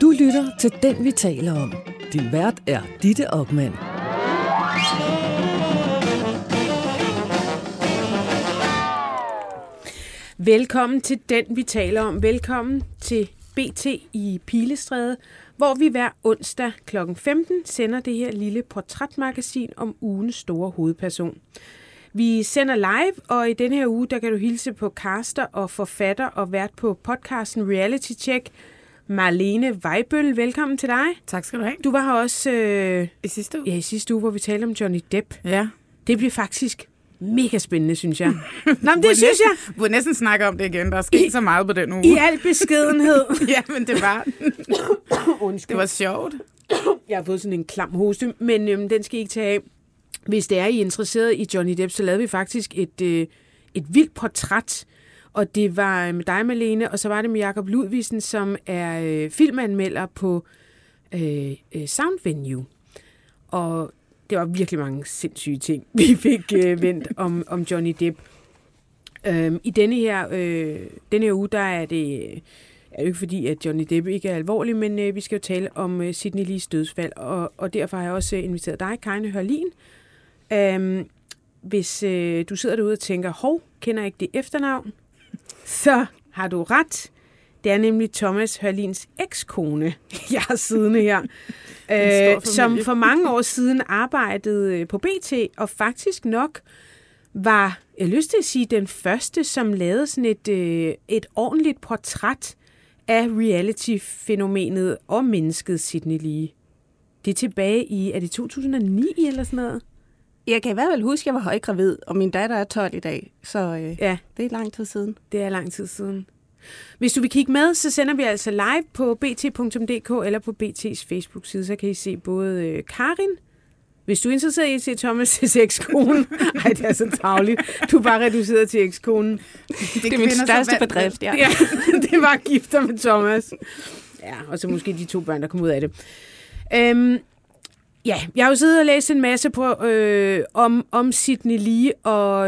Du lytter til Den, vi taler om. Din vært er Ditte Okman. Velkommen til Den, vi taler om. Velkommen til BT i Pilestræde, hvor vi hver onsdag kl. 15 sender det her lille portrætmagasin om ugens store hovedperson. Vi sender live, og i denne her uge, der kan du hilse på caster og forfatter og vært på podcasten Reality Check, Marlene Weibøll. Velkommen til dig. Tak skal du have. Du var her også i sidste uge. Ja, i sidste uge, hvor vi talte om Johnny Depp. Ja. Det bliver faktisk mega spændende, synes jeg. Nå, men det synes jeg. Vi burde næsten snakke om det igen. Der er sket så meget på den uge. I al beskedenhed. Ja, men det var det var sjovt. Jeg har fået sådan en klam hoste, men den skal I ikke tage af. Hvis det er, I er interesseret i Johnny Depp, så lavede vi faktisk et vildt portræt. Og det var med dig, Marlene, og så var det med Jakob Ludvigsen, som er filmanmelder på Sound Venue. Og det var virkelig mange sindssyge ting, vi fik vendt om Johnny Depp. I denne her uge, der er det jo ikke fordi, at Johnny Depp ikke er alvorlig, men vi skal jo tale om Sidney Lees dødsfald, og derfor har jeg også inviteret dig, Karin Hørlin. Hvis du sidder derude og tænker, hov, kender jeg ikke det efternavn, så har du ret. Det er nemlig Thomas Hørlins ekskone, jeg har siddende her, som for mange år siden arbejdede på BT, og faktisk nok var, jeg har lyst til at sige, den første, som lavede sådan et ordentligt portræt af reality-fænomenet og mennesket Sidney Lee. Det er tilbage i, er det 2009 eller sådan noget? Jeg kan i hvert fald huske, at jeg var højgravid, og min datter er 12 i dag, så ja, det er lang tid siden. Det er lang tid siden. Hvis du vil kigge med, så sender vi altså live på bt.dk eller på BT's Facebook-side, så kan I se både Karin. Hvis du er interesseret i at se Thomas' ekskone. Ej, det er så tarveligt. Du er bare reduceret til ekskonen. Det er min største bedrift, ja. Ja, det var gifter med Thomas. Ja, og så måske de 2 børn, der kom ud af det. Ja, jeg har jo siddet og læst en masse på, om Sidney Lee, og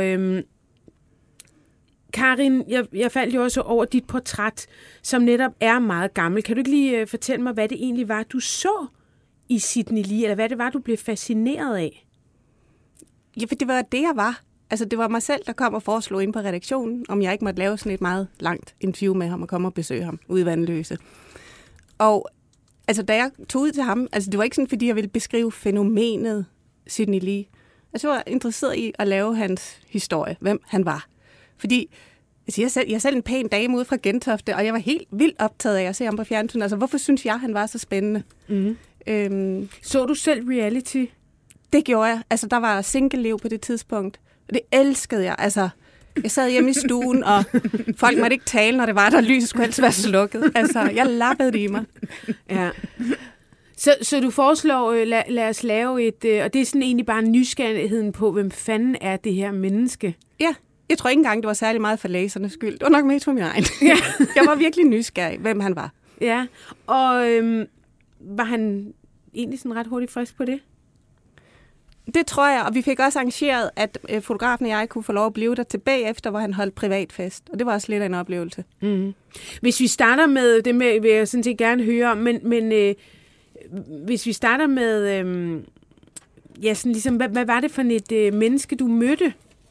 Karin, jeg faldt jo også over dit portræt, som netop er meget gammel. Kan du ikke lige fortælle mig, hvad det egentlig var, du så i Sidney Lee, eller hvad det var, du blev fascineret af? Ja, for det var det, jeg var. Altså, det var mig selv, der kom og foreslog ind på redaktionen, om jeg ikke måtte lave sådan et meget langt interview med ham og komme og besøge ham ude i Vanløse. Og altså, da jeg tog ud til ham, altså, det var ikke sådan, fordi jeg ville beskrive fænomenet Sidney Lee. Altså, jeg var interesseret i at lave hans historie, hvem han var. Fordi altså, jeg er selv en pæn dame ude fra Gentofte, og jeg var helt vildt optaget af at se ham på fjernsyn. Altså, hvorfor synes jeg, han var så spændende? Mm. Så du selv reality? Det gjorde jeg. Altså, der var single-liv på det tidspunkt. Og det elskede jeg. Altså, jeg sad hjemme i stuen, og folk måtte ikke tale, når det var, der lyset skulle helst være slukket. Altså, jeg lappede det i mig. Ja. Så du foreslår, lad os lave og det er sådan egentlig bare nysgerrigheden på, hvem fanden er det her menneske? Ja, jeg tror ikke engang, det var særlig meget for læsernes skyld. Det var nok mest for min egen. Ja. Jeg var virkelig nysgerrig, hvem han var. Ja, og var han egentlig sådan ret hurtigt frisk på det? Det tror jeg, og vi fik også arrangeret, at fotografen og jeg kunne få lov at blive der tilbage efter, hvor han holdt privatfest. Og det var også lidt af en oplevelse. Mm. Hvis vi starter med, det med, vil jeg sådan set gerne høre om, men hvis vi starter med, ja, sådan ligesom, hvad var det for et menneske, du mødte?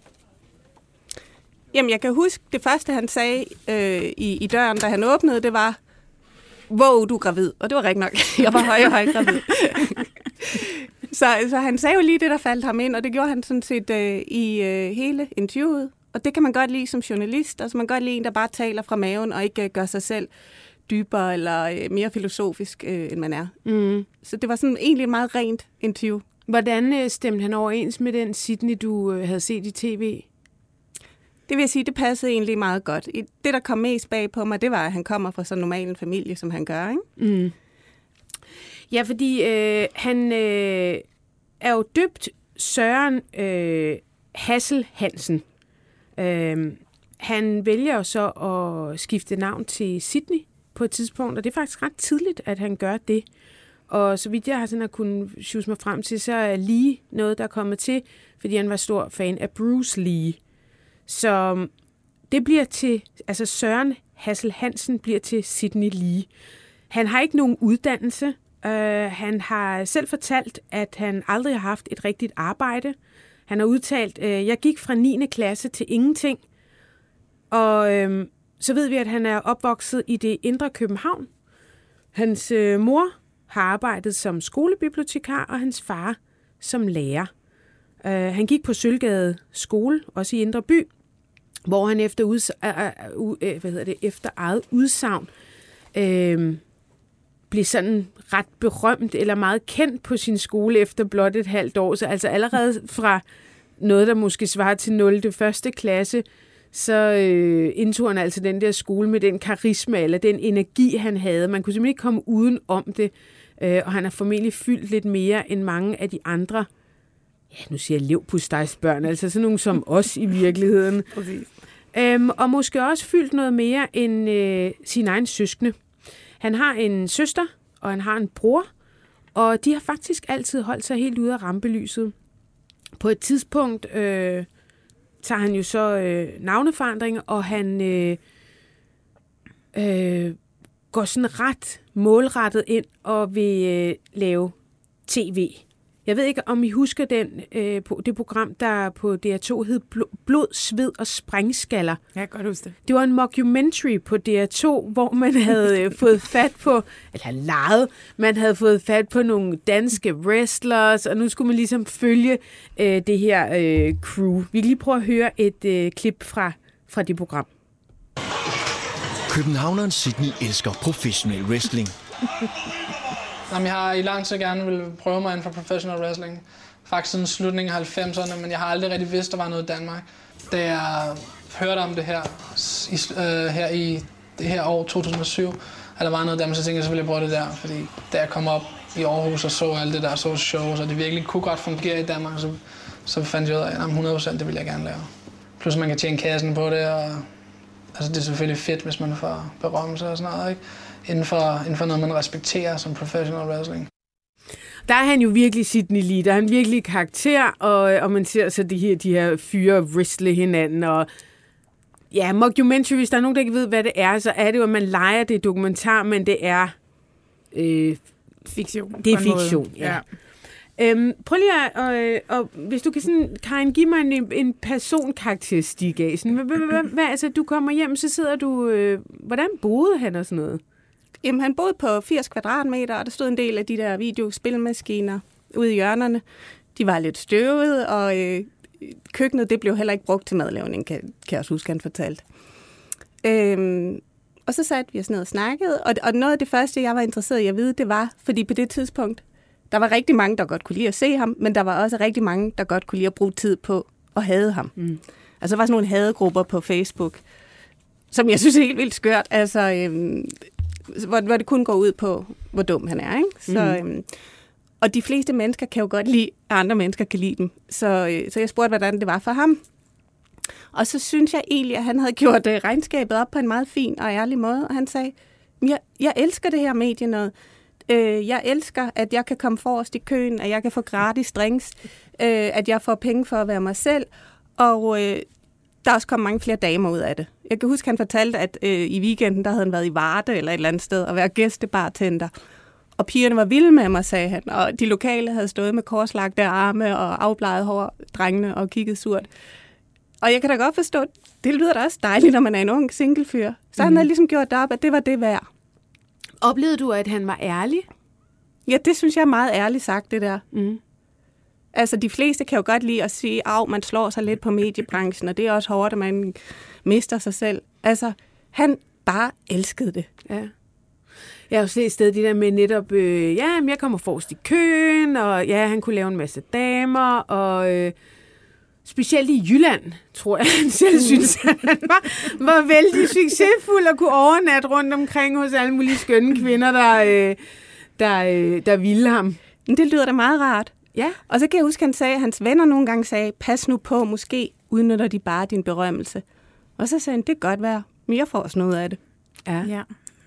Jamen, jeg kan huske, det første, han sagde i døren, da han åbnede, det var, wow, du er gravid. Og det var rigtig nok. Jeg var høj gravid. Så han sagde jo lige det, der faldt ham ind, og det gjorde han sådan set i hele interviewet. Og det kan man godt lide som journalist, altså man kan godt lide en, der bare taler fra maven, og ikke gør sig selv dybere eller mere filosofisk, end man er. Mm. Så det var sådan egentlig et meget rent interview. Hvordan stemte han overens med den Sidney, du havde set i tv? Det vil jeg sige, det passede egentlig meget godt. Det, der kom mest bag på mig, det var, at han kommer fra så normal en familie, som han gør, ikke? Mm. Ja, fordi han er jo døbt Søren Hassel Hansen. Han vælger jo så at skifte navn til Sidney på et tidspunkt, og det er faktisk ret tidligt, at han gør det. Og så vidt jeg har sådan at kunne sjuse mig frem til, så er Lee noget, der er kommet til, fordi han var stor fan af Bruce Lee. Så det bliver til, altså Søren Hassel Hansen bliver til Sidney Lee. Han har ikke nogen uddannelse. Han har selv fortalt, at han aldrig har haft et rigtigt arbejde. Han har udtalt, jeg gik fra 9. klasse til ingenting. Og så ved vi, at han er opvokset i det indre København. Hans mor har arbejdet som skolebibliotekar, og hans far som lærer. Han gik på Sølvgade skole, også i Indre By, hvor han efter eget udsagn blev sådan ret berømt eller meget kendt på sin skole efter blot et halvt år. Så altså allerede fra noget, der måske svarer til 0. 1. klasse, så indtog han altså den der skole med den karisma eller den energi, han havde. Man kunne simpelthen ikke komme uden om det, og han har formentlig fyldt lidt mere end mange af de andre, ja, nu siger jeg leverpostejsbørn, altså sådan nogle som os i virkeligheden. Og måske også fyldt noget mere end sin egen søskende. Han har en søster, og han har en bror, og de har faktisk altid holdt sig helt ude af rampelyset. På et tidspunkt tager han jo så navneforandringer, og han går sådan ret målrettet ind og vil lave tv. Jeg ved ikke, om I husker det program, der på DR2 hed Blod, Sved og Sprængskaller. Jeg kan godt huske det. Det var en mockumentary på DR2, hvor man havde fået fat på, man havde fået fat på nogle danske wrestlers, og nu skulle man ligesom følge det her crew. Vi kan lige prøve at høre et klip fra det program. Københavneren Sydney elsker professionel wrestling. Jamen, jeg har i lang tid gerne vil prøve mig inden for professional wrestling. Faktisk siden slutningen af 90'erne, men jeg har aldrig rigtig vidst, der var noget i Danmark. Da jeg hørte om det her i det her år 2007, at der var noget der, så tænkte jeg selvfølgelig, at jeg prøve det der. Fordi da jeg kom op i Aarhus og så alt det der, så shows, og det virkelig kunne godt fungere i Danmark, så fandt jeg ud af, at 100% det ville jeg gerne lave. Plus man kan tjene kassen på det, og altså, det er selvfølgelig fedt, hvis man får berømmelse og sådan noget, ikke? Inden for noget, man respekterer som professional wrestling. Der er han jo virkelig Sydney Lee, der er han virkelig karakter, og man ser så de her fyre wrestle hinanden, og ja, mockumentary, hvis der er nogen, der ikke ved, hvad det er, så er det jo, at man leger det dokumentar, men det er fiktion. Det er fiktion, ja. Prøv lige at hvis du kan sådan, Karin, give mig en personkarakteristik af. Hvad, altså, du kommer hjem, så sidder du... hvordan boede han og sådan noget? Jamen, han boede på 80 kvadratmeter, og der stod en del af de der videospilmaskiner ude i hjørnerne. De var lidt støvede, og køkkenet, det blev heller ikke brugt til madlavning, kan jeg også huske, han fortalte. Og så satte vi os ned og snakkede, og noget af det første, jeg var interesseret i at vide, det var, fordi på det tidspunkt, der var rigtig mange, der godt kunne lide at se ham, men der var også rigtig mange, der godt kunne lide at bruge tid på at hade ham. Mm. Altså, der var sådan nogle hadegrupper på Facebook, som jeg synes er helt vildt skørt, altså, hvor det kun går ud på, hvor dum han er, ikke? Så, og de fleste mennesker kan jo godt lide, at andre mennesker kan lide dem. Så jeg spurgte, hvordan det var for ham. Og så synes jeg egentlig, at han havde gjort regnskabet op på en meget fin og ærlig måde, og han sagde, jeg elsker det her medie noget. Jeg elsker, at jeg kan komme forrest i køen, at jeg kan få gratis drinks, at jeg får penge for at være mig selv, og der er også kommet mange flere damer ud af det. Jeg kan huske, han fortalte, at i weekenden, der havde han været i Varde eller et eller andet sted og været gæstebartender. Og pigerne var vilde med mig, sagde han, og de lokale havde stået med korslagte arme og afbleget hår, drengene, og kigget surt. Og jeg kan da godt forstå, det lyder da også dejligt, når man er en ung singlefyr. Så han havde ligesom gjort det op, at det var det værd. Oplevede du, at han var ærlig? Ja, det synes jeg er meget ærligt sagt, det der. Mm. Altså, de fleste kan jo godt lide at sige, man slår sig lidt på mediebranchen, og det er også hårdt, at man mister sig selv. Altså, han bare elskede det. Ja. Jeg har jo set et sted det der med netop, jeg kommer forrest i køen, og ja, han kunne lave en masse damer, og specielt i Jylland, tror jeg, han selv synes, at han var vældig succesfuld og kunne overnatte rundt omkring hos alle mulige skønne kvinder, der ville ham. Det lyder da meget rart. Ja. Og så kan jeg huske, at han sagde, at hans venner nogle gange sagde, pas nu på, måske udnytter de bare din berømmelse. Og så sagde han, det kan godt være, men jeg får også noget af det. Ja.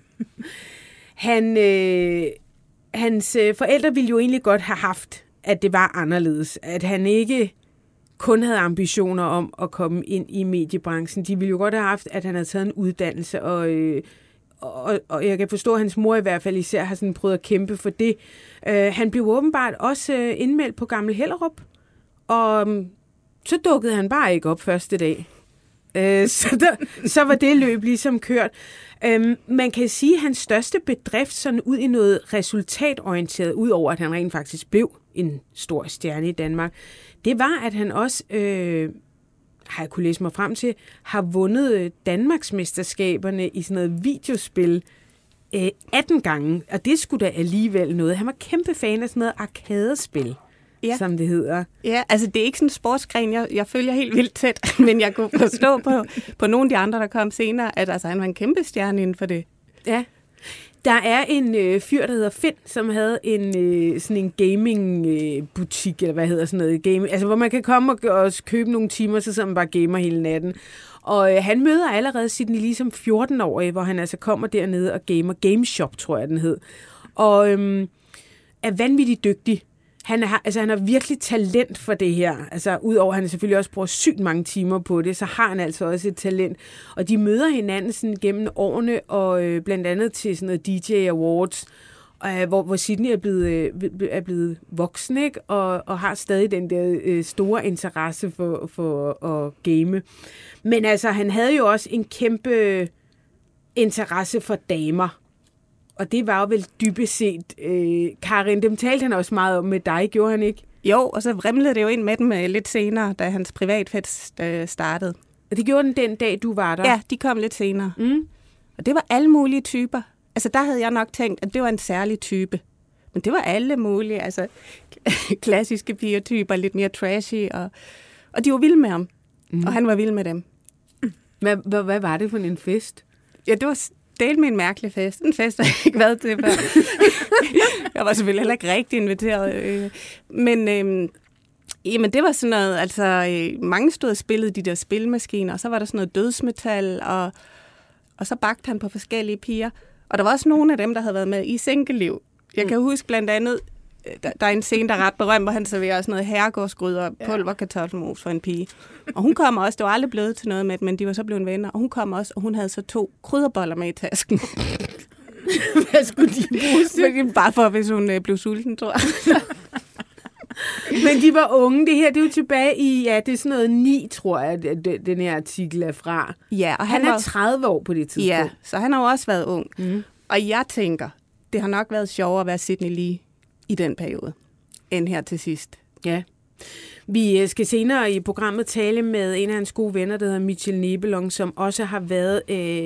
Hans forældre ville jo egentlig godt have haft, at det var anderledes. At han ikke kun havde ambitioner om at komme ind i mediebranchen. De ville jo godt have haft, at han havde taget en uddannelse og jeg kan forstå, at hans mor i hvert fald især har sådan prøvet at kæmpe for det. Han blev åbenbart også indmeldt på Gammel Hellerup, og så dukkede han bare ikke op første dag. Så var det løb ligesom kørt. Man kan sige, at hans største bedrift sådan ud i noget resultatorienteret, udover at han rent faktisk blev en stor stjerne i Danmark, det var, at han også, har jeg kunne læse mig frem til, har vundet Danmarksmesterskaberne i sådan noget videospil 18 gange, og det skulle da alligevel noget. Han var kæmpe fan af sådan noget arkadespil. Ja. Som det hedder. Ja, altså det er ikke sådan en sportsgren, jeg følger helt vildt tæt, men jeg kunne forstå på nogle af de andre, der kom senere, at altså, han var en kæmpe stjerne inden for det. Ja. Der er en fyr, der hedder Finn, som havde sådan en gaming-butik, eller hvad hedder sådan noget, gaming, altså hvor man kan komme og købe nogle timer, så man bare gamer hele natten. Og han møder allerede Sidney Lee som 14-årig, hvor han altså kommer dernede og gamer. Gameshop, tror jeg, den hed. Og er vanvittigt dygtig. Han har virkelig talent for det her. Altså, udover at han selvfølgelig også bruger sygt mange timer på det, så har han altså også et talent. Og de møder hinanden sådan gennem årene, og blandt andet til sådan noget DJ Awards, hvor Sidney er blevet voksen, ikke? Og har stadig den der store interesse for at game. Men altså, han havde jo også en kæmpe interesse for damer. Og det var jo vel dybest set, Karin, dem talte han også meget om med dig, gjorde han ikke? Jo, og så vrimlede det jo ind med dem lidt senere, da hans privatfest startede. Og det gjorde den dag, du var der? Ja, de kom lidt senere. Mm. Og det var alle mulige typer. Altså der havde jeg nok tænkt, at det var en særlig type. Men det var alle mulige, altså klassiske pigertyper, lidt mere trashy, og de var vilde med ham. Mm. Og han var vild med dem. Hvad var det for en fest? Ja, det var del med en mærkelig fest. En fest, jeg ikke været til før. Jeg var selvfølgelig heller ikke rigtig inviteret. Men jamen, det var sådan noget, altså mange stod og spillede de der spilmaskiner, og så var der sådan noget dødsmetal, og så bagte han på forskellige piger. Og der var også nogle af dem, der havde været med i Sænkeliv. Jeg kan huske blandt andet, der er en scene, der er ret berømt, hvor han serverer sådan noget herregårdsgryde og pulverkartoffelmos for en pige. Og hun kom også, det var aldrig blevet til noget med, men de var så blevet venner. Og hun kom også, og hun havde så 2 krydderboller med i tasken. Hvad skulle de bruge? Bare for, hvis hun blev sulten, tror jeg. Men de var unge. Det her, det er jo tilbage i, ja, det er sådan noget 9, tror jeg, den her artikel er fra. Ja, og han er 30 år på det tidspunkt. Ja, så han har jo også været ung. Mm. Og jeg tænker, det har nok været sjovere at være Sidney Lee i den periode, end her til sidst. Ja. Vi skal senere i programmet tale med en af hans gode venner, der hedder Michel Nebelong, som også har været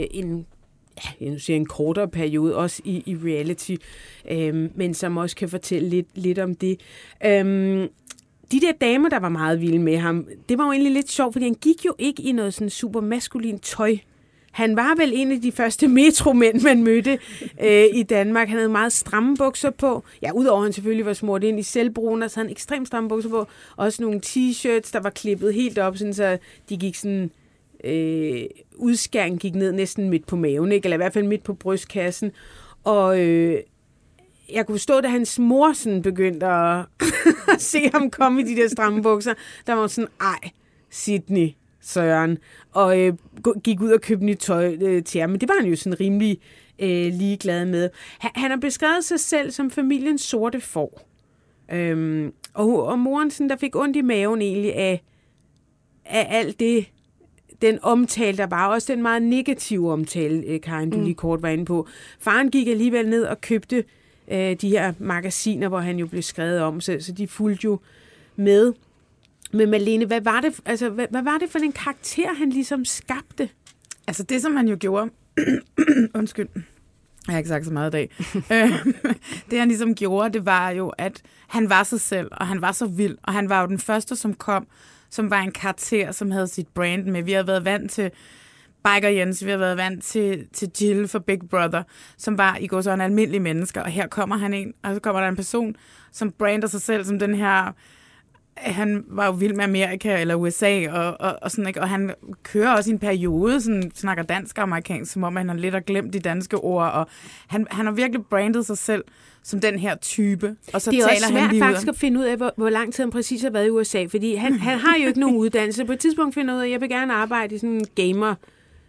en kortere periode, også i reality, men som også kan fortælle lidt om det. De der damer, der var meget vilde med ham, det var jo egentlig lidt sjovt, fordi han gik jo ikke i noget sådan super maskulint tøj. Han var vel en af de første metromænd, man mødte i Danmark. Han havde meget stramme bukser på. Ja, udover han selvfølgelig var smurt ind i selvbruner, så havde han ekstremt stramme bukser på. Også nogle t-shirts, der var klippet helt op, sådan, så de gik sådan... udskæringen gik ned næsten midt på maven, ikke? Eller i hvert fald midt på brystkassen. Og jeg kunne forstå, da hans mor sådan begyndte at se ham komme i de der stramme bukser, der var sådan, Sidney, Søren, og gik ud og købte nyt tøj til ham. Men det var han jo sådan rimelig ligeglad med. Han har beskrevet sig selv som familiens sorte får. Og moren, sådan, der fik ondt i maven egentlig af alt det, den omtale, der var også den meget negative omtale, Karin, du lige kort var inde på. Faren gik alligevel ned og købte de her magasiner, hvor han jo blev skrevet om, så de fulgte jo med. Men Malene, hvad var det for en karakter, han ligesom skabte? Altså det, som han jo gjorde... Undskyld. Jeg har ikke sagt så meget i dag. Det, han ligesom gjorde, det var jo, at han var sig selv, og han var så vild, og han var jo den første, som kom, som var en karakter, som havde sit brand med. Vi har været vant til Biker Jens, vi har været vant til Jill for Big Brother, som var i går sådan almindelige mennesker, og her kommer han en, og så kommer der en person, som brander sig selv som den her... Han var jo vild med Amerika eller USA, og sådan, ikke? Og han kører også i en periode, sådan, snakker dansk og amerikansk, som om han har lidt og glemt de danske ord, og han har virkelig brandet sig selv som den her type. Og så det er taler også svært han faktisk at finde ud af, hvor lang tid han præcis har været i USA, fordi han har jo ikke nogen uddannelse. På et tidspunkt finder ud af, at jeg vil gerne arbejde i sådan en gamer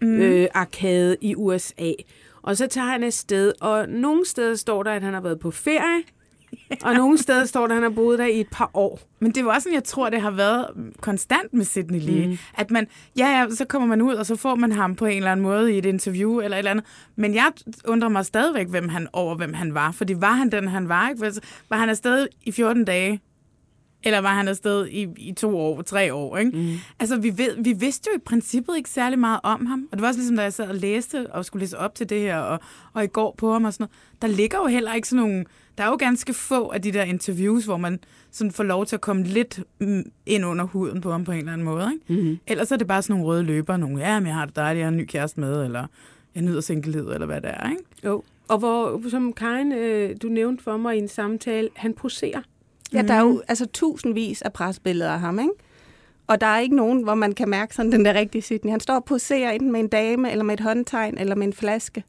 arkade i USA. Og så tager han afsted, og nogle steder står der, at han har været på ferie, og nogle steder står der, at han har boet der i et par år. Men det var sådan, jeg tror, det har været konstant med Sidney Lee. At man, så kommer man ud, og så får man ham på en eller anden måde i et interview eller et eller andet. Men jeg undrer mig stadigvæk, hvem han var. Fordi var han den, han var? Ikke? Var han afsted i 14 dage? Eller var han afsted i 2 år, 3 år? Ikke? Altså, vi vidste jo i princippet ikke særlig meget om ham. Og det var også ligesom, da jeg sad og læste og skulle læse op til det her, og i går på ham og sådan noget. Der ligger jo heller ikke sådan nogle... Der er jo ganske få af de der interviews, hvor man sådan får lov til at komme lidt ind under huden på ham på en eller anden måde. Ikke? Mm-hmm. Ellers er det bare sådan nogle røde løber. Men jeg har det dejligt, jeg har en ny kæreste med, eller jeg nyder single-livet, eller hvad det er. Ikke? Jo, og hvor, som Karin, du nævnte for mig i en samtale, han poserer. Ja, der er jo altså tusindvis af presbilleder af ham, ikke? Og der er ikke nogen, hvor man kan mærke sådan den der rigtige Sidney. Han står og poserer enten med en dame, eller med et håndtegn, eller med en flaske.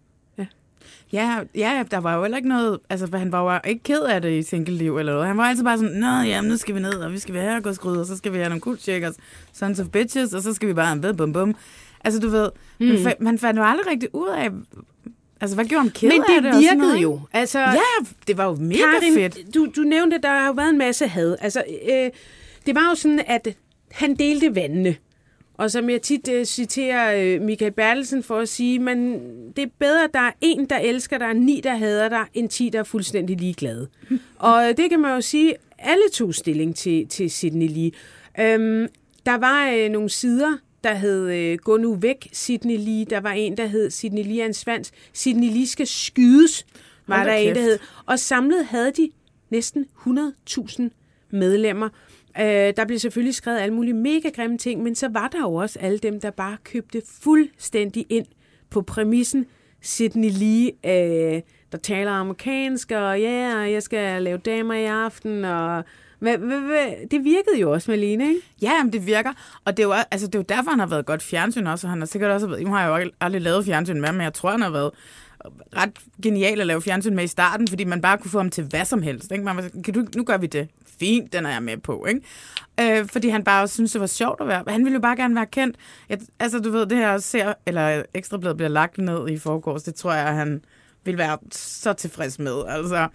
Ja, der var jo heller ikke noget... Altså, han var jo ikke ked af det i single-liv eller noget. Han var altid bare sådan, nu skal vi ned, og vi skal være herregårdsgryd, og så skal vi have nogle cool-checkers, sons of bitches, og så skal vi bare bum bum. Altså, du ved, man fandt jo aldrig rigtig ud af... Altså, hvad gjorde han ked af det? Men det virkede jo. Altså, ja, det var jo mega Karin, fedt. Du nævnte, at der har jo været en masse had. Altså, det var jo sådan, at han delte vandene. Og som jeg tit citerer Michael Bertelsen for at sige, men det er bedre, at der er 1, der elsker dig, 9, der hader dig, end 10, der er fuldstændig ligeglade. Og det kan man jo sige, alle tog stilling til Sidney Lee. Der var nogle sider, der hed Gå nu væk, Sidney Lee. Der var en, der hed Sidney Lee er en svans. Sidney Lee skal skydes, var der en, der hed. Og samlet havde de næsten 100.000 medlemmer. Der blev selvfølgelig skrevet alle mulige mega grimme ting, men så var der jo også alle dem, der bare købte fuldstændig ind på præmissen. Sidney Lee, der taler amerikansk, og jeg skal lave damer i aften, og det virkede jo også, Malene, ikke? Ja, men det virker, og det er jo derfor, han har været godt fjernsyn også, og han har sikkert også været, nu har jeg jo aldrig lavet fjernsyn med, men jeg tror, han har været ret genial at lave fjernsyn med i starten, fordi man bare kunne få ham til hvad som helst. Ikke? Man var, nu gør vi det. Fint, den er jeg med på. Ikke? Fordi han bare synes det var sjovt at være. Han ville jo bare gerne være kendt. Altså, du ved, det her Ekstrabladet bliver lagt ned i forgårs, det tror jeg, han vil være så tilfreds med. Altså,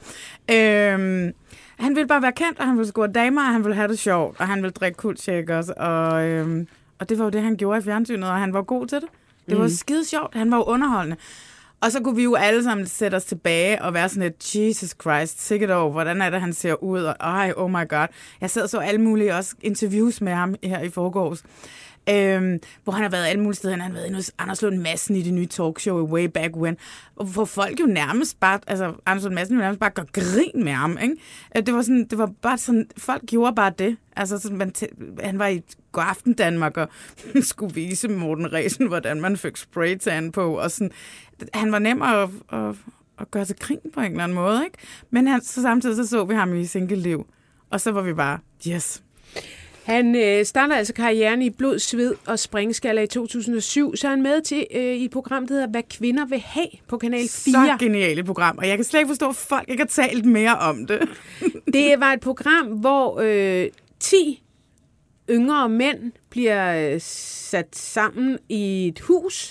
han ville bare være kendt, og han ville score damer, og han ville have det sjovt, og han ville drikke cool-checkers, og det var jo det, han gjorde i fjernsynet, og han var god til det. Det var skide sjovt. Han var jo underholdende. Og så kunne vi jo alle sammen sætte os tilbage og være sådan et, Jesus Christ, sikkert over, hvordan er det, han ser ud, og oh my god. Jeg sad så alle mulige også interviews med ham her i forgårs, hvor han har været alle mulige steder. Han har været inde hos Anders Lund Madsen i det nye talkshow Way Back When, hvor folk jo nærmest bare, altså Anders Lund Madsen jo nærmest bare gør grin med ham, ikke? Det var bare sådan, folk gjorde bare det. Altså, sådan, han var i Godaften Danmark og skulle vise Morten Ræsen, hvordan man fik spraytan på, og sådan, han var nem at gøre til grin på en eller anden måde, ikke? Men så samtidig så vi ham i single-liv, og så var vi bare, yes. Han starter altså karrieren i Blod, Sved og Springskaller i 2007, så er han med til i et program, der hedder Hvad kvinder vil have på Kanal 4. Så genialt program, og jeg kan slet ikke forstå, at folk ikke har talt mere om det. Det var et program, hvor 10 yngre mænd bliver sat sammen i et hus,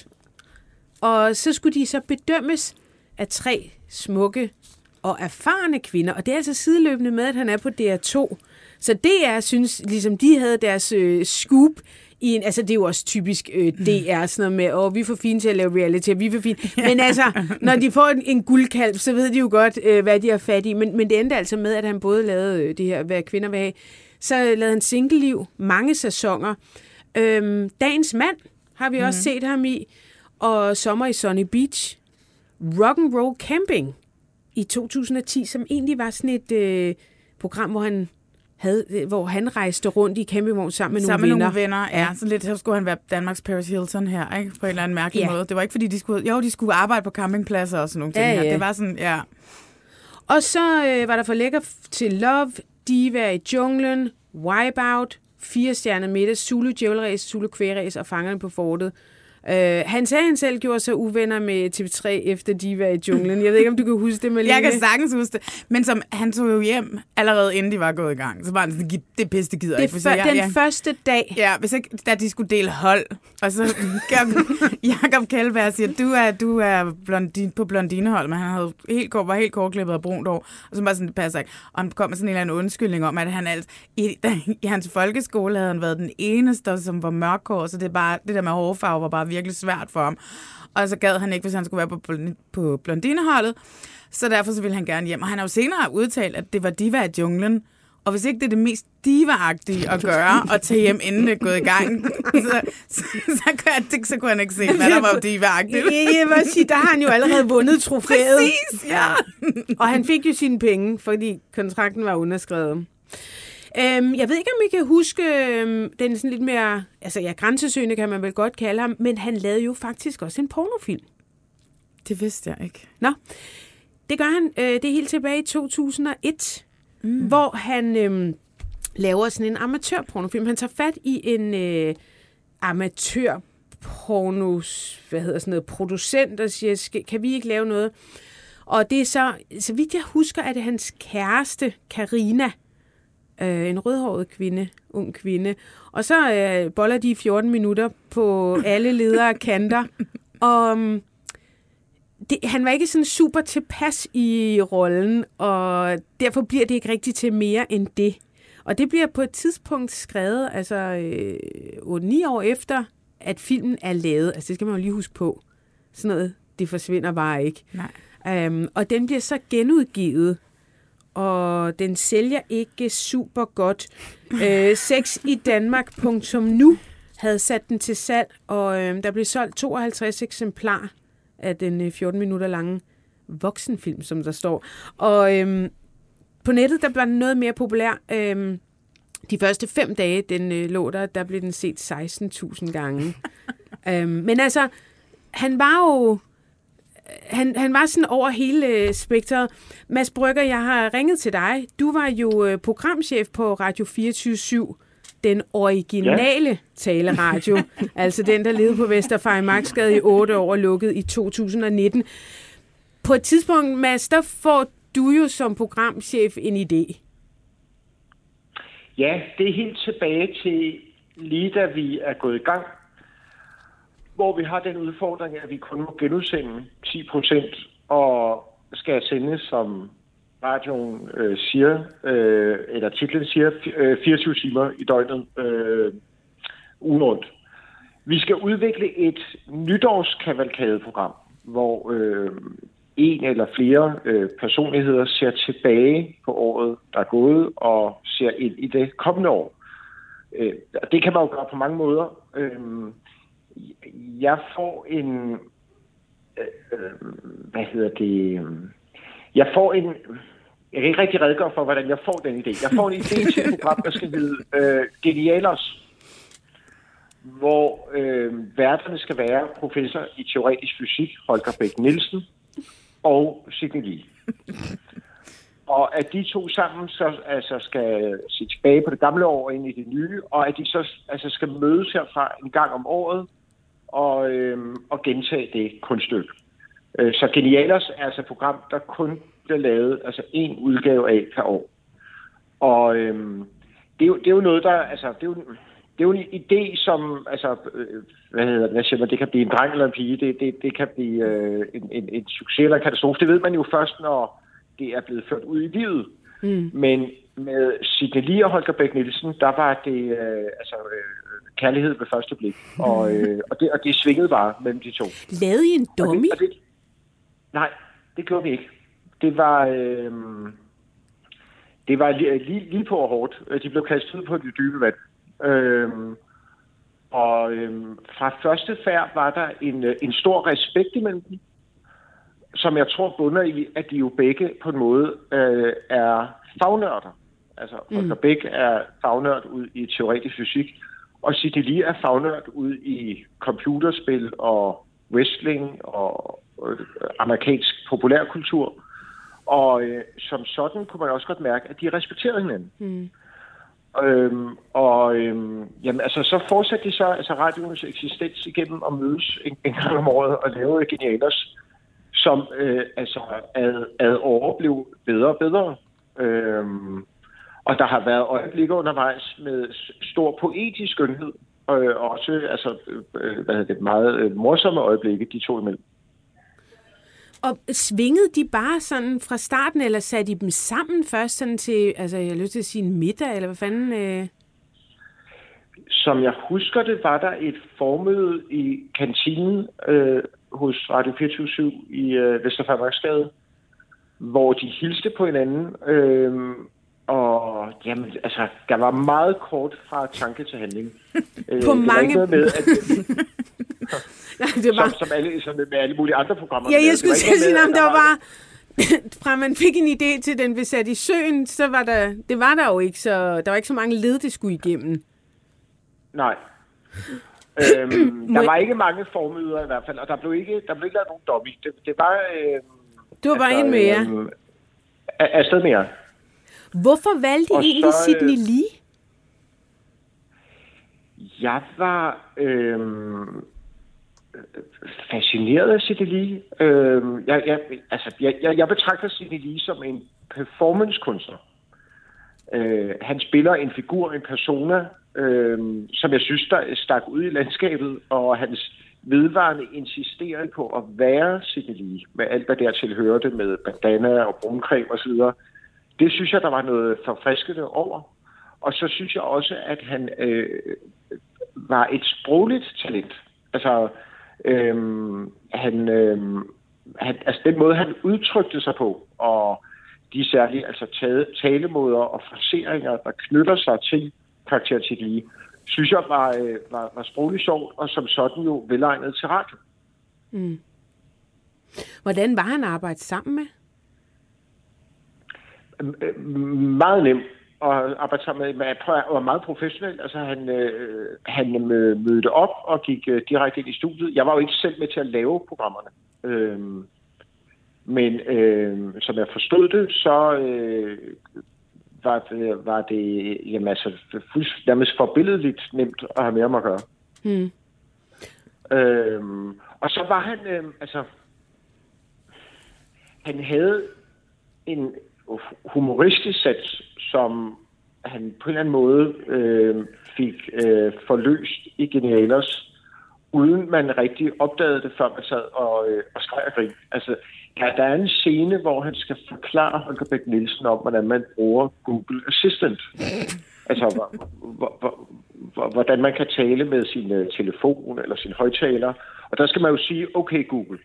og så skulle de så bedømmes af 3 smukke og erfarne kvinder, og det er altså sideløbende med, at han er på DR2. Så DR synes, ligesom de havde deres scoop i en, altså det er jo også typisk DR, sådan noget med, vi er for fine til at lave reality, vi er for fine. Men altså, når de får en guldkalv, så ved de jo godt, hvad de har fat i. Men det endte altså med, at han både lavede det her, hvad kvinder vil have, så lavede han single-liv, mange sæsoner. Dagens mand har vi også set ham i, og Sommer i Sunny Beach. Rock'n'Roll Camping i 2010, som egentlig var sådan et program, hvor han rejste rundt i campingvogn sammen med nogle venner. Ja. Så lidt, så skulle han være Danmarks Paris Hilton her, ikke? På en eller anden mærkelig måde. Det var ikke, fordi de skulle arbejde på campingpladser og sådan nogle ting her. Det var sådan, ja. Og så var der For lækker til Love, Diva i junglen, Wipeout, 4 stjerner middag, Zulu Djævleræs, Zulu Kværæs og Fangerne på fortet. Han sagde, at han selv gjorde sig uvenner med TV3 efter Diva i junglen. Jeg ved ikke, om du kan huske det, Malene. Jeg kan sagtens huske det. Men han tog jo hjem allerede inden de var gået i gang. Så var han sådan, det pisse, det gider ikke. Den første dag. Ja, hvis ikke, da de skulle dele hold. Og så Jakob Kjellberg siger, du er på blondinehold, men han var helt kortklippet og brunt hår. Og så var sådan, det passer ikke. Og han kom med sådan en eller anden undskyldning om, at han i hans folkeskole havde han været den eneste, som var mørkhåret, så det der med hårfarve var bare virkelig svært for ham. Og så gad han ikke, hvis han skulle være på blondineholdet. Så derfor så ville han gerne hjem. Og han har jo senere udtalt, at det var Diva i junglen. Og hvis ikke det er det mest diva-agtige at gøre, og tage hjem, inden det er gået i gang, så kunne han ikke se, hvad der var diva-agtigt. Jeg vil sige, der har han jo allerede vundet trofæet. Præcis, ja. Og han fik jo sine penge, fordi kontrakten var underskrevet. Jeg ved ikke, om I kan huske den sådan lidt mere, grænsesøgende kan man vel godt kalde ham, men han lavede jo faktisk også en pornofilm. Det vidste jeg ikke. Nå, det gør han. Det er helt tilbage i 2001, hvor han laver sådan en amatørpornofilm. Han tager fat i en amatørpornos, producent, og siger, kan vi ikke lave noget? Og det er så vidt jeg husker, at det er hans kæreste, Karina, en rødhåret kvinde, ung kvinde. Og så boller de 14 minutter på alle ledere og kanter. Og han var ikke sådan super tilpas i rollen, og derfor bliver det ikke rigtig til mere end det. Og det bliver på et tidspunkt skrevet, 8-9 år efter, at filmen er lavet. Altså det skal man jo lige huske på. Sådan noget, det forsvinder bare ikke. Nej. Og den bliver så genudgivet, og den sælger ikke super godt. Sex i Danmark.nu havde sat den til salg, og der blev solgt 52 eksemplarer af den 14 minutter lange voksenfilm, som der står. Og på nettet, der blev den noget mere populær. De første 5 dage, den lå der blev den set 16.000 gange. Men altså, han var jo... Han var sådan over hele spektret. Mads Brügger, jeg har ringet til dig. Du var jo programchef på Radio 24/7, den originale taleradio, altså den, der levede på Vester Farimagsgade i 8 år og lukkede i 2019. På et tidspunkt, Mads, der får du jo som programchef en idé. Ja, det er helt tilbage til lige da vi er gået i gang, hvor vi har den udfordring, at vi kun må genudsende 10% og skal sende, som radioen siger, eller titlen siger, 24 timer i døgnet ugen rundt. Vi skal udvikle et nytårskavalkadeprogram, hvor en eller flere personligheder ser tilbage på året, der er gået, og ser ind i det kommende år. Det kan man jo gøre på mange måder. Jeg får en... Jeg får en... Jeg kan ikke rigtig redegøre for, hvordan jeg får den idé. Jeg får en idé til et program, der skal hedde Genialos, hvor værterne skal være professor i teoretisk fysik, Holger Bech Nielsen, og Sidney Lee. Og at de to sammen så skal se tilbage på det gamle år ind i det nye, og at de så skal mødes herfra en gang om året og gentage det kunststykke. Så Genialos er altså et program, der kun bliver lavet en udgave af per år. Og det er jo noget, der... det er jo en idé, som... det kan blive en dreng eller en pige. Det kan blive en succes eller en katastrofe. Det ved man jo først, når det er blevet ført ud i livet. Men med Sidney Lee og Holger Bech Nielsen, der var det kærlighed ved første blik. Og det svingede bare mellem de to. Lavede I en dummy? Nej, det gjorde vi ikke. Det var lige på og hårdt. De blev kastet ud på det dybe vand. Fra første færd var der en stor respekt imellem dem, som jeg tror bunder i, at de jo begge på en måde er fagnørder. Altså, Holger Bech er fagnørd ud i teoretisk fysik, og Sidney Lee er fagnørd ud i computerspil og wrestling og amerikansk populærkultur. Og som sådan kunne man også godt mærke, at de respekterede hinanden. Jamen, altså, så fortsatte de så altså radioens eksistens igennem at mødes en gang om året og lave Genialers, som ad år blev bedre og bedre. Og der har været øjeblikke undervejs med stor poetisk skønhed, og også meget morsomme øjeblikke, de to imellem. Og svingede de bare sådan fra starten, eller satte de dem sammen først sådan til, altså jeg har lyst til at sige en middag, eller hvad fanden? Som jeg husker det, var der et formøde i kantinen hos Radio 24/7 i Vesterfærmarksgade, hvor de hilste på hinanden, og jamen, altså, der var meget kort fra tanke til handling. På mange... Det var ikke noget med, at ja, det var... som med alle mulige andre programmer. Ja, jeg skulle sige, om der var fra man fik en idé til den blev sat i søen, så var der jo ikke så, der var ikke så mange led, det skulle igennem. Nej. Der var ikke mange formøder i hvert fald, og der blev ikke lavet nogen dummy. Det var... Du var bare en mere. Afsted mere. Hvorfor valgte I egentlig Sidney Lee? Jeg var fascineret af Sidney Lee. Jeg betragter Sidney Lee som en performancekunstner. Han spiller en figur, en persona, som jeg synes, der stak ud i landskabet, og hans vedvarende insistering på at være Sidney Lee, med alt, hvad dertil hørte med bandana og bruncreme osv., det synes jeg, der var noget forfriskende over. Og så synes jeg også, at han var et sprogligt talent. Altså, altså den måde, han udtrykte sig på, og de særlige talemåder og fraseringer, der knytter sig til karakteren Sidney Lee, synes jeg var sprogligt sjovt, og som sådan jo velegnet til radio. Mm. Hvordan var han at arbejde sammen med? Meget nemt at arbejde sammen med. Jeg var meget professionel. Altså, han mødte op og gik direkte ind i studiet. Jeg var jo ikke selv med til at lave programmerne. Men som jeg forstod det, så var det jamen, altså, nærmest forbilledeligt nemt at have med ham at gøre. Mm. Og så var han, han havde en humoristisk sats, som han på en eller anden måde fik forløst i Genialers, uden man rigtig opdagede det, før man sad og skreg og grin. Altså, der er en scene, hvor han skal forklare Holger Bech Nielsen om, hvordan man bruger Google Assistant. Altså, hvordan man kan tale med sin telefon eller sin højttaler. Og der skal man jo sige, okay Google.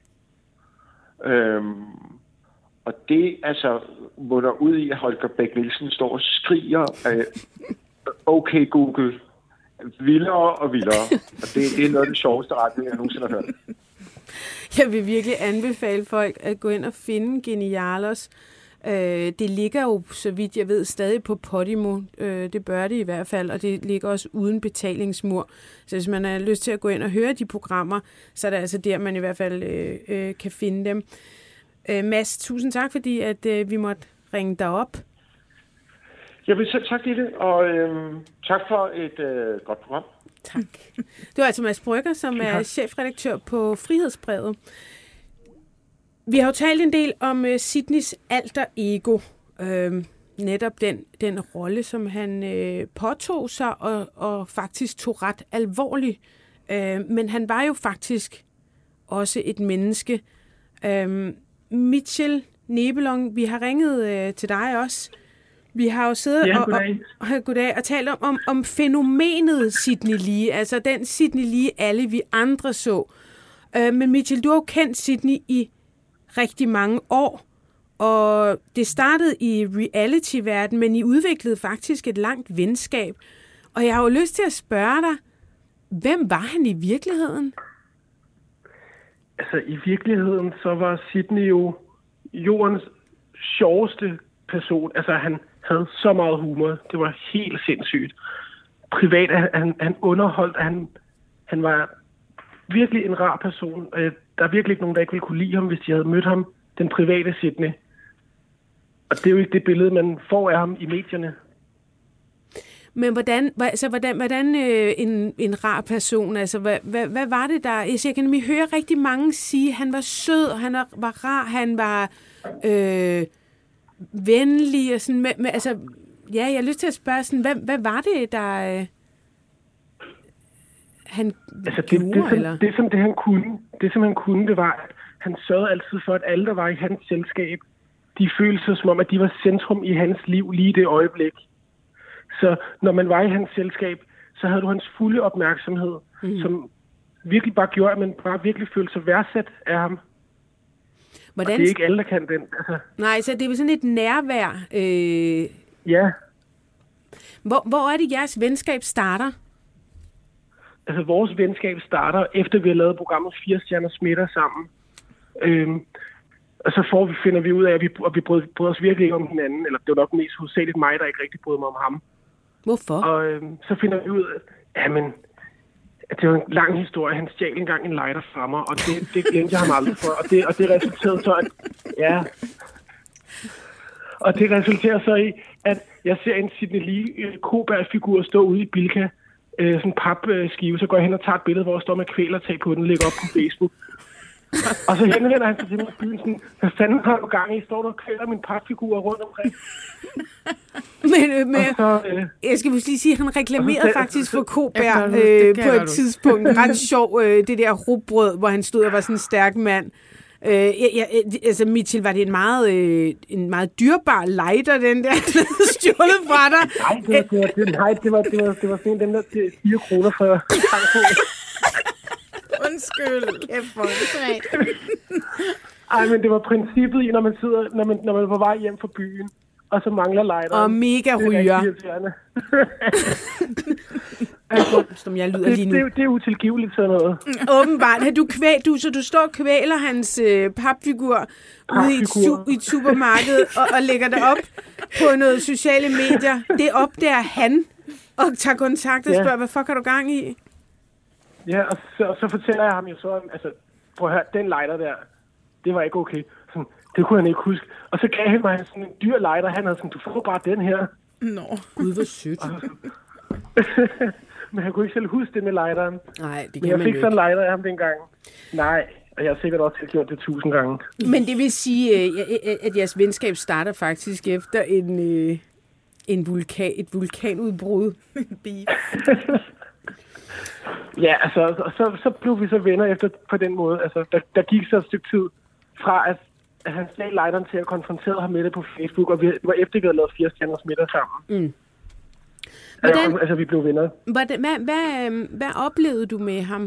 Og det altså munder ud i, at Holger Bech Nielsen står og skriger, okay Google, vildere og vildere. Og det er noget af det sjoveste radio, jeg nogensinde har hørt. Jeg vil virkelig anbefale folk at gå ind og finde Genialers. Det ligger jo, så vidt jeg ved, stadig på Podimo. Det bør det i hvert fald, og det ligger også uden betalingsmur. Så hvis man har lyst til at gå ind og høre de programmer, så er det altså der, man i hvert fald kan finde dem. Mads, tusind tak, fordi at vi måtte ringe dig op. Jeg vil selv tak, Ditte, og tak for et godt program. Tak. Det var altså Mads Brügger, som er chefredaktør på Frihedsbrevet. Vi har jo talt en del om Sidneys alter ego. Netop den rolle, som han påtog sig og faktisk tog ret alvorligt. Men han var jo faktisk også et menneske. Mitchell Nebelong, vi har ringet til dig også. Vi har jo siddet goddag, og talt om fænomenet Sidney Lee, altså den Sidney Lee, alle vi andre så. Men Mitchell, du har jo kendt Sidney i rigtig mange år, og det startede i reality-verden, men I udviklede faktisk et langt venskab. Og jeg har jo lyst til at spørge dig, hvem var han i virkeligheden? Altså i virkeligheden, så var Sidney jo jordens sjoveste person. Altså han havde så meget humor. Det var helt sindssygt. Privat, han underholdt, han var virkelig en rar person. Der er virkelig ikke nogen, der ikke ville kunne lide ham, hvis de havde mødt ham, den private Sidney. Og det er jo ikke det billede, man får af ham i medierne. Men hvordan en rar person, altså hvad var det der? Jeg kan nemlig høre rigtig mange sige, at han var sød, han var rar, han var venlig og sådan. Altså, ja, jeg har lyst til at spørge sådan, hvad var det der han gjorde, eller? Det som han kunne, det var, at han sørgede altid for, at alle, der var i hans selskab, de følte sig som om, at de var centrum i hans liv lige i det øjeblik. Så når man var i hans selskab, så havde du hans fulde opmærksomhed, som virkelig bare gjorde, at man bare virkelig følte sig værdsat af ham. Hvordan? Og det er ikke alle, der kan den. Altså. Nej, så det er sådan et nærvær. Ja. Hvor er det, jeres venskab starter? Altså, vores venskab starter, efter vi har lavet programmet 4 stjerner smitter sammen. Og så finder vi ud af, at vi brød os virkelig ikke om hinanden. Eller det var nok mest hovedsageligt mig, der ikke rigtig brød mig om ham. Hvorfor? Og så finder vi ud af, at det var en lang historie. Han stjal engang en lighter fra mig, og det glemte jeg ham aldrig for. Og det resulterede så, Og det resulterer så i, at jeg ser en Sidney Lee Koberg-figur stå ude i Bilka, sådan en papskive, så går jeg hen og tager et billede, hvor jeg står med kvælertag på den, lægger op på Facebook. Og så henvender han sig til mig i byen sådan, hvad fanden har du gang i? Står du og kvæler min papfigurer rundt omkring? Men jeg skal lige sige, at han reklamerede faktisk for Koberg på et tidspunkt. Ret sjov, det der rugbrød, hvor han stod og var sådan en stærk mand. Altså, Mitchell, var det en meget dyrbar lighter, den der stjålet fra dig? Nej, det var sådan en dem der 4 kroner for tanken. Undskyld. Kæft for det. Ej, men det var princippet i, når man er på vej hjem fra byen, og så mangler lighter. Og mega ryger. Altså, som jeg lyder lige nu. Det er utilgiveligt sådan noget. Åbenbart. Så du står og kvæler hans papfigur ude i et supermarked og lægger det op på noget sociale medier. Det opdager han og tager kontakt og spørger, hvad fuck har du gang i? Ja, og så fortæller jeg ham jo så, altså, prøv at høre, den lighter der, det var ikke okay. Sådan, det kunne han ikke huske. Og så gav han mig sådan en dyr lighter, han havde sådan, du får bare den her. Nå. Gud, hvor sødt. Men han kunne ikke selv huske det med lighteren. Nej, det kan men jeg man fik ikke. sådan en lighter af ham dengang. Nej, og jeg har sikkert også gjort det 1000 gange. Men det vil sige, at jeres venskab starter faktisk efter et vulkanudbrud. Ja, altså, så blev vi så venner efter på den måde. Altså, der gik så et stykke tid fra, at han stjal lighteren til at konfrontere ham med det på Facebook, og det var efter, vi havde lavet 4 stjerner smitter sammen. Mm. Hvordan, altså, vi blev venner. Hvad oplevede du med ham?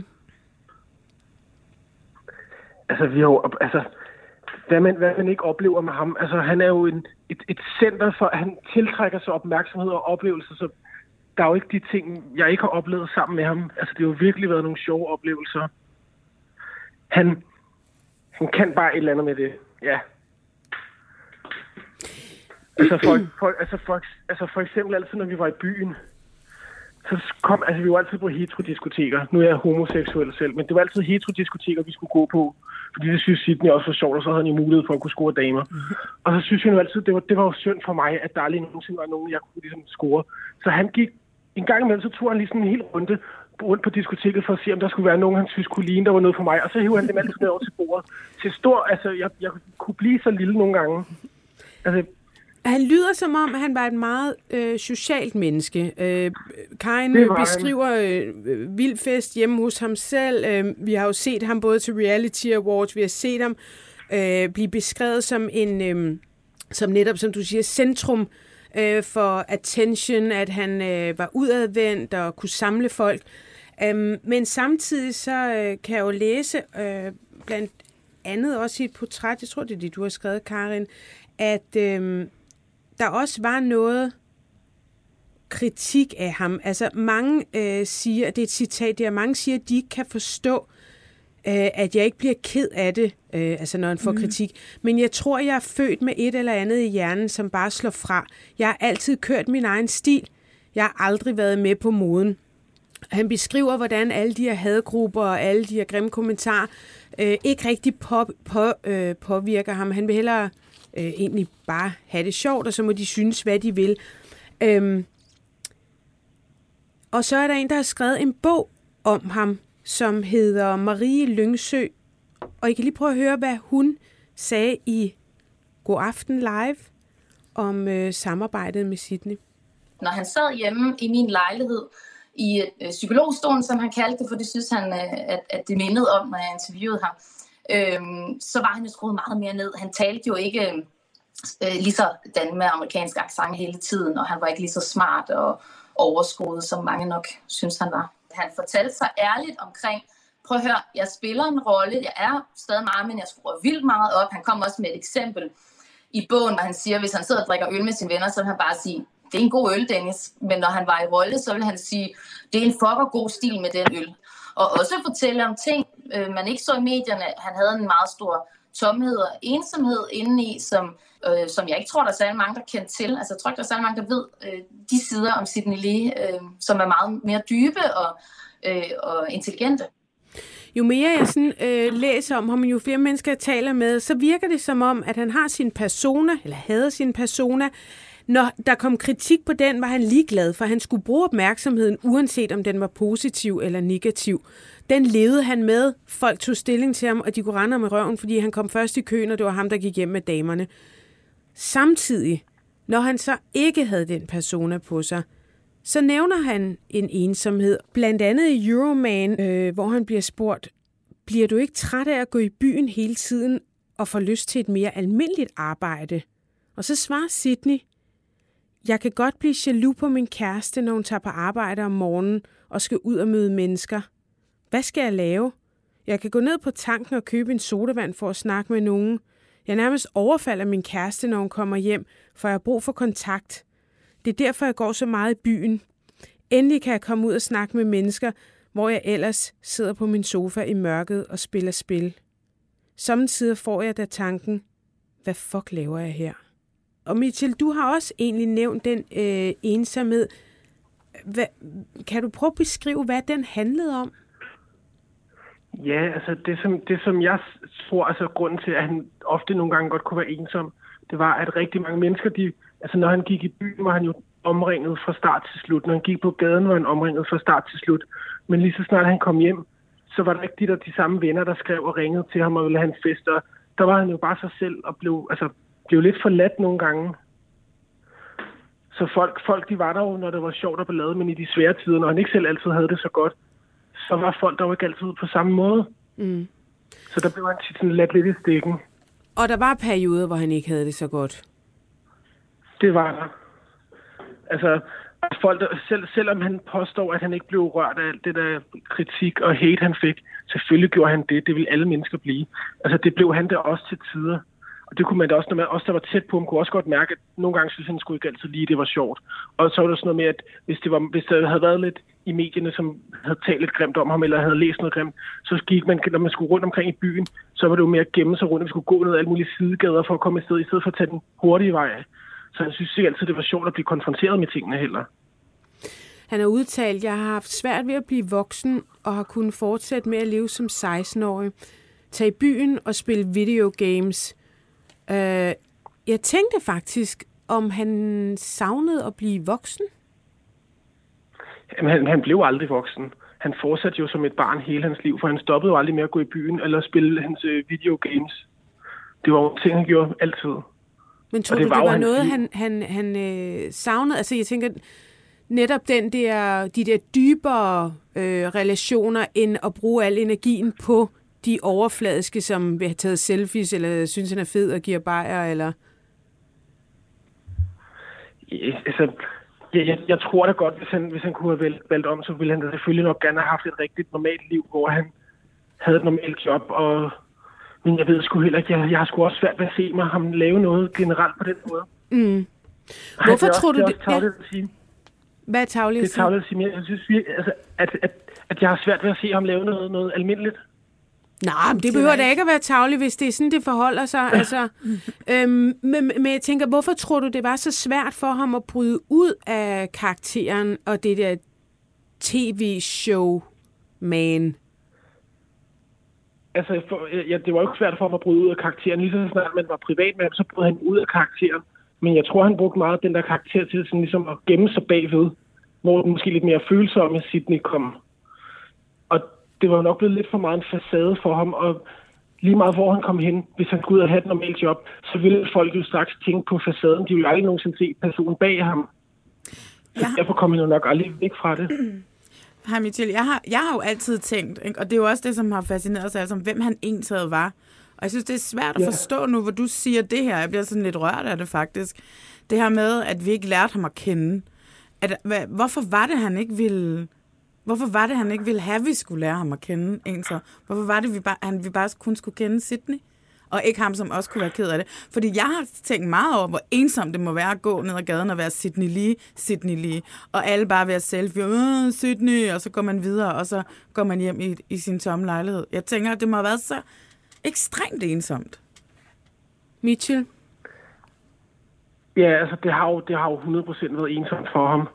Altså, hvad man ikke oplever med ham. Altså, han er jo et center for, at han tiltrækker sig opmærksomhed og oplevelser, så der er jo ikke de ting, jeg ikke har oplevet sammen med ham. Altså, det har jo virkelig været nogle sjove oplevelser. Han kan bare et eller andet med det. Ja. Altså, for eksempel altid, når vi var i byen, så vi var altid på heterodiskoteker. Nu er jeg homoseksuel selv, men det var altid heterodiskoteker, vi skulle gå på. Fordi det synes Sidney også var sjovt, og så havde han jo mulighed for at kunne score damer. Og så synes jeg jo altid, det var jo synd for mig, at der aldrig nogensinde var nogen, jeg kunne ligesom score. Så han gik en gang imellem, så tog han lige sådan en hel rundt på diskoteket for at se, om der skulle være nogen, han synes kunne ligne, der var noget for mig. Og så hævde han dem altid ned over til bordet. Til stor, altså jeg kunne blive så lille nogle gange. Altså, han lyder som om, han var et meget socialt menneske. Karin beskriver vildfest hjemme hos ham selv. Vi har jo set ham både til Reality Awards, vi har set ham blive beskrevet som som netop, som du siger, centrum for attention, at han var udadvendt og kunne samle folk. Men samtidig så kan jeg jo læse, blandt andet også i et portræt, jeg tror det er det, du har skrevet, Karin, at der også var noget kritik af ham. Altså mange siger, det er et citat der, mange siger, at de ikke kan forstå, at jeg ikke bliver ked af det, altså når han får kritik. Men jeg tror, jeg er født med et eller andet i hjernen, som bare slår fra. Jeg har altid kørt min egen stil. Jeg har aldrig været med på moden. Han beskriver, hvordan alle de her hadgrupper og alle de her grimme kommentarer ikke rigtig påvirker ham. Han vil hellere egentlig bare have det sjovt, og så må de synes, hvad de vil. Og så er der en, der har skrevet en bog om ham, som hedder Marie Lyngsø. Og I kan lige prøve at høre, hvad hun sagde i God Aften Live om samarbejdet med Sydney. Når han sad hjemme i min lejlighed i psykologstolen, som han kaldte det, for det synes han, at det mindede om, når jeg interviewede ham, så var han jo skruet meget mere ned. Han talte jo ikke lige sådan med amerikansk accent hele tiden, og han var ikke lige så smart og overskruet, som mange nok synes, han var. Han fortalte sig ærligt omkring, prøv at høre, jeg spiller en rolle, jeg er stadig meget, men jeg skruer vildt meget op. Han kom også med et eksempel i bogen, hvor han siger, hvis han sidder og drikker øl med sine venner, så vil han bare sige, det er en god øl, Dennis. Men når han var i rolle, så vil han sige, det er en fucker god stil med den øl. Og også fortælle om ting, man ikke så i medierne. Han havde en meget stor tomhed og ensomhed indeni, som jeg ikke tror, der er særlig mange, der kendte til. Altså jeg tror ikke, der er særlig mange, der ved de sider om Sydney Lee, som er meget mere dybe og intelligente. Jo mere jeg sådan, læser om ham, jo flere mennesker jeg taler med, så virker det som om, at han har sin persona, eller havde sin persona. Når der kom kritik på den, var han ligeglad, for han skulle bruge opmærksomheden, uanset om den var positiv eller negativ. Den levede han med. Folk tog stilling til ham, og de kunne rende med røven, fordi han kom først i køen, og det var ham, der gik hjem med damerne. Samtidig, når han så ikke havde den persona på sig, så nævner han en ensomhed. Blandt andet i Euroman, hvor han bliver spurgt, bliver du ikke træt af at gå i byen hele tiden og få lyst til et mere almindeligt arbejde? Og så svarer Sydney, jeg kan godt blive jaloux på min kæreste, når hun tager på arbejde om morgenen og skal ud og møde mennesker. Hvad skal jeg lave? Jeg kan gå ned på tanken og købe en sodavand for at snakke med nogen. Jeg nærmest overfalder min kæreste, når hun kommer hjem, for jeg har brug for kontakt. Det er derfor, jeg går så meget i byen. Endelig kan jeg komme ud og snakke med mennesker, hvor jeg ellers sidder på min sofa i mørket og spiller spil. Samtidig får jeg da tanken, hvad fuck laver jeg her? Og Mitchell, du har også egentlig nævnt den ensomhed. Kan du prøve at beskrive, hvad den handlede om? Ja, altså det som jeg tror, altså grunden til, at han ofte nogle gange godt kunne være ensom, det var, at rigtig mange mennesker, altså når han gik i byen, var han jo omringet fra start til slut. Når han gik på gaden, var han omringet fra start til slut. Men lige så snart han kom hjem, så var der ikke de samme venner, der skrev og ringede til ham og ville have en fest. Og der var han jo bare sig selv og blev lidt forladt nogle gange. Så folk de var der jo, når det var sjovt og ballade, men i de svære tider, når han ikke selv altid havde det så godt, så var folk der jo ikke altid på samme måde. Mm. Så der blev han tit sådan lidt i stikken. Og der var perioder, hvor han ikke havde det så godt? Det var der. Altså, folk, selvom han påstår, at han ikke blev rørt af alt det der kritik og hate, han fik, selvfølgelig gjorde han det. Det ville alle mennesker blive. Altså, det blev han der også til tider. Og det kunne man da også, når man også der var tæt på ham, kunne også godt mærke, at nogle gange synes han skulle ikke altid lige, det var sjovt. Og så var der sådan noget med, at hvis der havde været lidt i medierne, som havde talt lidt grimt om ham, eller havde læst noget grimt, så gik man, når man skulle rundt omkring i byen, så var det jo mere at gemme sig rundt, at vi skulle gå ned ad alle mulige sidegader for at komme i stedet for at tage den hurtige vej. Så jeg synes ikke altid, det var sjovt at blive konfronteret med tingene heller. Han har udtalt, at jeg har haft svært ved at blive voksen, og har kunnet fortsætte med at leve som 16-årig. Tage i byen og spille videogames. Jeg tænkte faktisk, om han savnede at blive voksen? Jamen, han blev aldrig voksen. Han fortsatte jo som et barn hele hans liv, for han stoppede jo aldrig med at gå i byen eller spille hans videogames. Det var jo ting, han gjorde altid. Men tror du, det var noget, han savnede? Altså, jeg tænker, netop de der dybere relationer, end at bruge al energien på de overfladiske, som vil have taget selfies, eller synes, han er fed og giver bajer, eller? Altså, jeg tror da godt, hvis han kunne have valgt om, så ville han da selvfølgelig nok gerne have haft et rigtigt normalt liv, hvor han havde et normalt job, men jeg ved sgu heller ikke, jeg har sgu også svært ved at se mig ham lave noget generelt på den måde. Mm. Hvorfor tror du det? Hvad er tavligt at sige? Det er tavligt at sige, men jeg synes altså, at jeg har svært ved at se ham lave noget almindeligt. Nej, men det behøver da ikke at være tarveligt, hvis det er sådan, det forholder sig. Altså, men jeg tænker, hvorfor tror du, det var så svært for ham at bryde ud af karakteren og det der tv-show-man? Altså, det var jo ikke svært for ham at bryde ud af karakteren. Lige så snart man var privat med ham, så brød han ud af karakteren. Men jeg tror, han brugte meget den der karakter til sådan, ligesom at gemme sig bagved. hvor den måske lidt mere følsomme Sydney kom. Og det var nok blevet lidt for meget en facade for ham, og lige meget hvor han kom hen, hvis han skulle ud og have et normalt job, så ville folk jo straks tænke på facaden. De ville aldrig nogensinde se personen bag ham. Så derfor kom han jo nok aldrig væk fra det. Hej Mitchell, jeg har jo altid tænkt, ikke? Og det er jo også det, som har fascineret os alle sammen, hvem han egentlig var. Og jeg synes, det er svært at forstå nu, hvor du siger det her. Jeg bliver sådan lidt rørt af det faktisk. Det her med, at vi ikke lærte ham at kende. Hvorfor var det, han ikke ville have, at vi skulle lære ham at kende en så? Hvorfor var det, vi bare kun skulle kende Sydney? Og ikke ham, som også kunne være ked af det. Fordi jeg har tænkt meget over, hvor ensomt det må være at gå ned ad gaden og være Sydney Lee. Og alle bare være selfie, Sydney, og så går man videre, og så går man hjem i sin tomme lejlighed. Jeg tænker, at det må have været så ekstremt ensomt. Mitchell? Ja, altså det har jo 100% været ensomt for ham.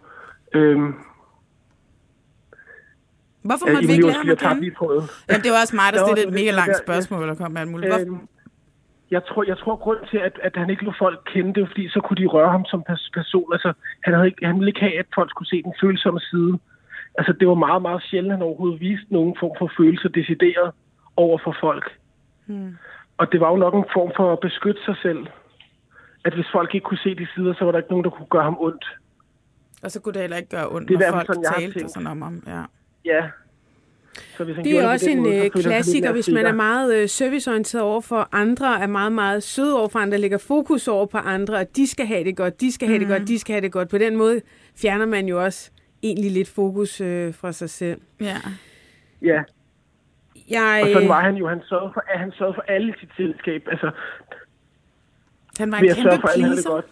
Hvorfor måtte vi ikke lære ham at kende? Jamen, det var også mig, der stillede et mega langt spørgsmål, der kom med alt muligt. Jeg tror grund til, at han ikke lod folk kende det, fordi så kunne de røre ham som person. Altså, han ville ikke have, at folk skulle se den følsomme side. Altså, det var meget, meget sjældent, at han overhovedet viste nogen form for følelse decideret over for folk. Og det var jo nok en form for at beskytte sig selv. At hvis folk ikke kunne se de sider, så var der ikke nogen, der kunne gøre ham ondt. Og så kunne det heller ikke gøre ondt, når folk talte sådan om ham. Ja. Det er også en klassiker, hvis man er meget serviceorienteret over for andre, er meget, meget sød over for andre, lægger fokus over på andre, og de skal have det godt, de skal have det godt, de skal have det godt. På den måde fjerner man jo også egentlig lidt fokus fra sig selv. Ja. Og sådan var han jo. Han sørgede for alle sit selskab. Altså, han var en kæmpe pleaser.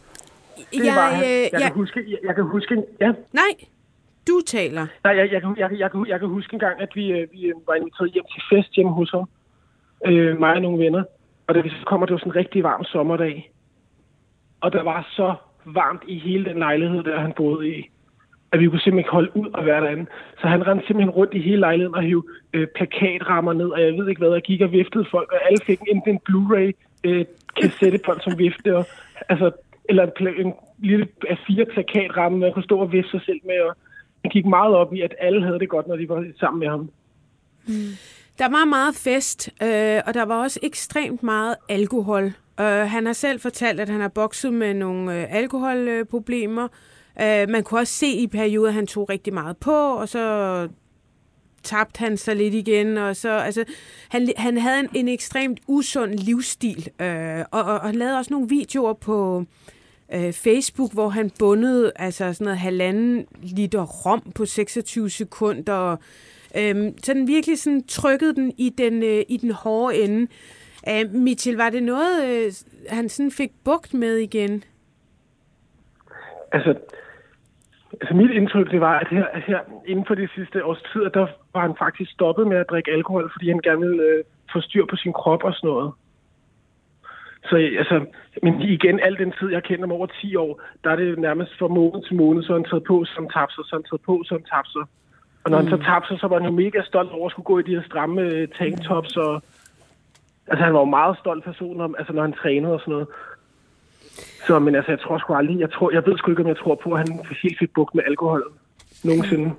Jeg kan huske... Ja. Nej. Du taler. Nej, jeg kan huske en gang, at vi var inviteret hjem til fest hjemme hos ham. Mig og nogle venner. Og da vi så kommer, det var sådan en rigtig varm sommerdag. Og der var så varmt i hele den lejlighed, der han boede i, at vi kunne simpelthen ikke holde ud og være derinde. Så han rendte simpelthen rundt i hele lejligheden og hævde plakatrammer ned, og jeg ved ikke hvad, jeg gik og viftede folk, og alle fik en Blu-ray kassettebånd som vifte, og, altså, eller en lille A4 plakatramme, man kunne stå og vifte sig selv med, og han gik meget op i, at alle havde det godt, når de var sammen med ham. Der var meget fest, og der var også ekstremt meget alkohol. Han har selv fortalt, at han har bokset med nogle alkoholproblemer. Man kunne også se i perioder, at han tog rigtig meget på, og så tabte han sig lidt igen. Og så, altså, han havde en ekstremt usund livsstil, og lavede også nogle videoer på Facebook, hvor han bundede altså sådan noget 1,5 liter rom på 26 sekunder, og så den virkelig sådan trykkede den i den hårde ende. Mitchell, var det noget, han sådan fik bugt med igen? Altså mit indtryk, det var, at her inden for de sidste års tid, der var han faktisk stoppet med at drikke alkohol, fordi han gerne ville få styr på sin krop og sådan noget. Så altså, men igen, al den tid, jeg kender om over 10 år, der er det nærmest fra måned til måned, så han taget på som tapser, så han taget på som tapser. Og når han så tapser, så var han jo mega stolt over at skulle gå i de her stramme tanktops, og altså han var jo meget stolt person, altså når han trænede og sådan noget. Så, men altså, jeg tror sgu aldrig, jeg ved sgu ikke, om jeg tror på, at han helt fik bugt med alkohol nogensinde.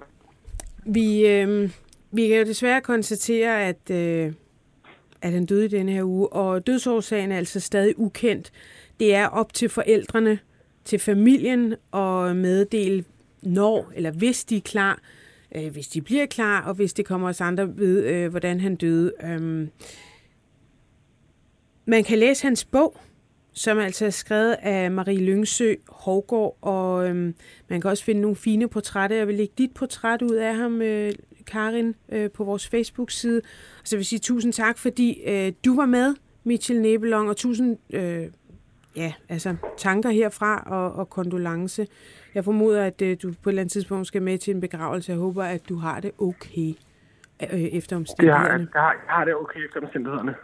Vi kan jo desværre konstatere, at han døde i denne her uge, og dødsårsagen er altså stadig ukendt. Det er op til forældrene, til familien at meddele, når eller hvis de er klar, hvis de bliver klar, og hvis det kommer os andre ved, hvordan han døde. Man kan læse hans bog, som altså er skrevet af Marie Lyngsø Hovgaard, og man kan også finde nogle fine portrætter. Jeg vil lægge dit portræt ud af ham, Karin, på vores Facebook-side. Og så vil jeg sige tusind tak, fordi du var med, Mitchell Nebelong, og tusind tanker herfra og kondolence. Jeg formoder, at du på et eller andet tidspunkt skal med til en begravelse. Jeg håber, at du har det okay efter omstændighederne. Jeg har det okay efter omstændighederne.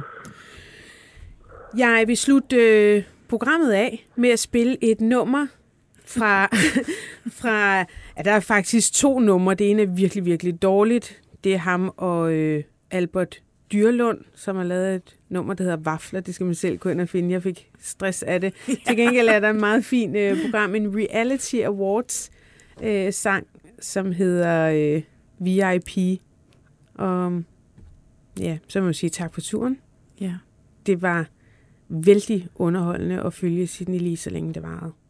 Jeg vil slutte programmet af med at spille et nummer fra der er faktisk 2 numre. Det ene er virkelig, virkelig dårligt. Det er ham og Albert Dyrlund, som har lavet et nummer, der hedder Vafler. Det skal man selv gå ind og finde. Jeg fik stress af det. Til gengæld er der et meget fint program, en Reality Awards, sang, som hedder VIP. Og ja, så må jeg sige tak for turen. Ja. Det var vældig underholdende at følge Sydney lige så længe det varede.